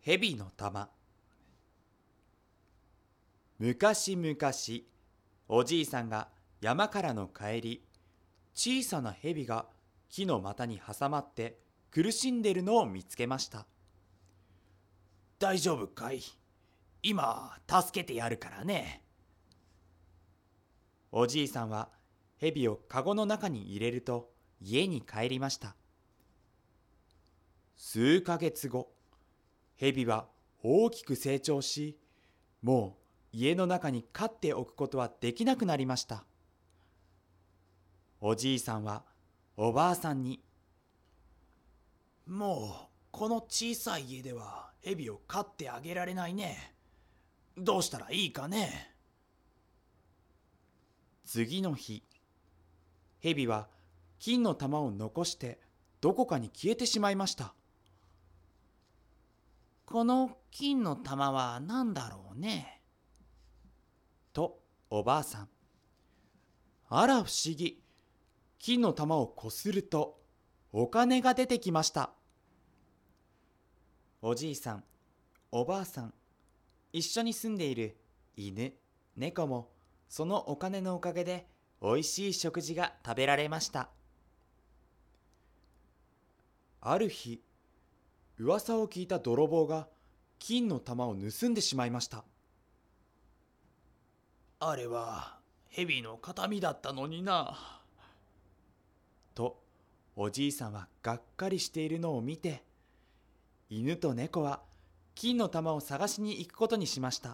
蛇の玉。昔々、おじいさんが山からの帰り、小さな蛇が木の股に挟まって苦しんでいるのを見つけました。 大丈夫かい？今助けてやるからね。 おじいさんは蛇をかごの中に入れると家に帰りました。数ヶ月後、蛇は大きく成長し、もう家の中に飼っておくことはできなくなりました。おじいさんはおばあさんに、 もうこの小さい家では蛇を飼ってあげられないね。どうしたらいいかね。 次の日、蛇は金の玉を残してどこかに消えてしまいました。 この金の玉は何だろうね。 とおばあさん。あら不思議。金の玉をこするとお金が出てきました。おじいさん、おばあさん、一緒に住んでいる犬、猫もそのお金のおかげでおいしい食事が食べられました。ある日、噂を聞いた泥棒が金の玉を盗んでしまいました。 あれは蛇の形見だったのにな。 とおじいさんはがっかりしているのを見て、犬と猫は金の玉を探しに行くことにしました。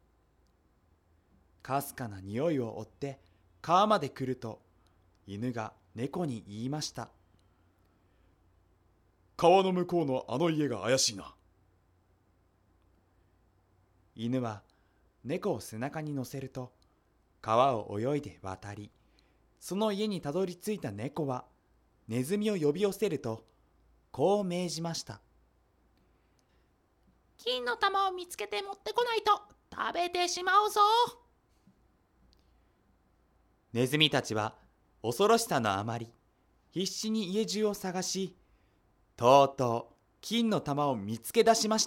かすかな匂いを追って川まで来ると、犬が猫に言いました。 川の向こうのあの家が怪しいな。 犬は猫を背中に乗せると、川を泳いで渡り、その家にたどり着いた猫はネズミを呼び寄せると、こう命じました。 金の玉を見つけて持ってこないと食べてしまうぞ。 ネズミたちは恐ろしさのあまり必死に家中を探し、とうとう金の玉を見つけ出しました。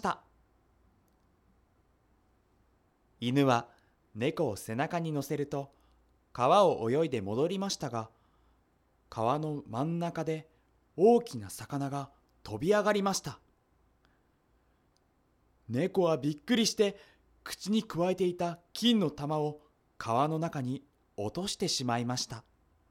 犬は猫を背中に乗せると川を泳いで戻りましたが、川の真ん中で大きな魚が飛び上がりました。猫はびっくりして口にくわえていた金の玉を川の中に落としてしまいました。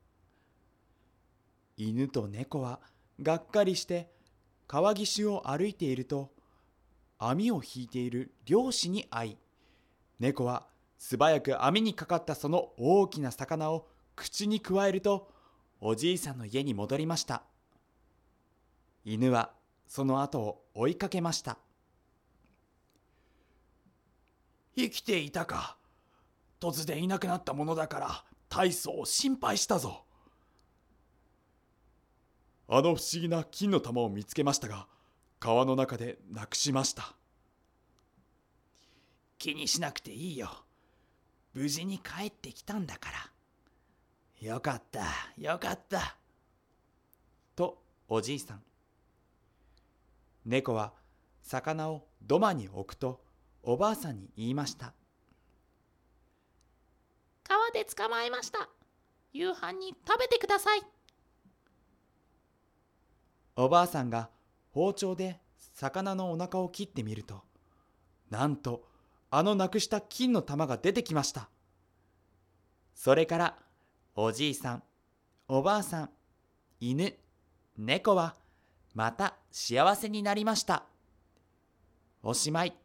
犬と猫はがっかりして川岸を歩いていると、網を引いている漁師に会い、猫は素早く網にかかったその大きな魚を口にくわえると、おじいさんの家に戻りました。犬はその後を追いかけました。 生きていたか。突然いなくなったものだから大層心配したぞ。 あの不思議な金の玉を見つけましたが、川の中でなくしました。 気にしなくていいよ。無事に帰ってきたんだから。よかった、よかった。 とおじいさん。猫は魚を土間に置くとおばあさんに言いました。 川で捕まえました。夕飯に食べてください。 おばあさんが包丁で魚のお腹を切ってみると、なんとあのなくした金の玉が出てきました。それからおじいさん、おばあさん、犬、猫はまた幸せになりました。おしまい。